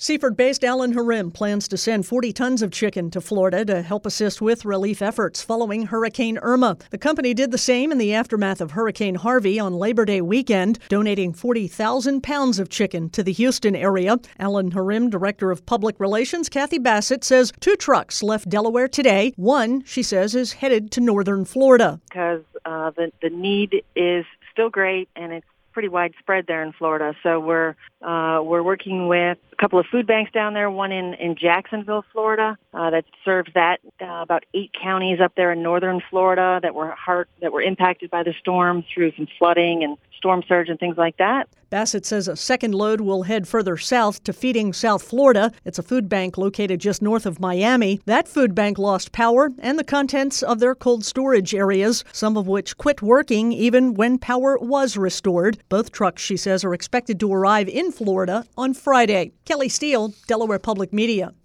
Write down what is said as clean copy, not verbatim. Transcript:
Seaford-based Alan Harim plans to send 40 tons of chicken to Florida to help assist with relief efforts following Hurricane Irma. The company did the same in the aftermath of Hurricane Harvey on Labor Day weekend, donating 40,000 pounds of chicken to the Houston area. Alan Harim, Director of Public Relations, Kathy Bassett, says 2 trucks left Delaware today. One, she says, is headed to northern Florida. Because the need is still great, and it's pretty widespread there in Florida. So we're working with a couple of food banks down there, one in Jacksonville, Florida, that serves about 8 counties up there in northern Florida that were impacted by the storm through some flooding and storm surge and things like that. Bassett says a second load will head further south to Feeding South Florida. It's a food bank located just north of Miami. That food bank lost power and the contents of their cold storage areas, some of which quit working even when power was restored. Both trucks, she says, are expected to arrive in Florida on Friday. Kelly Steele, Delaware Public Media.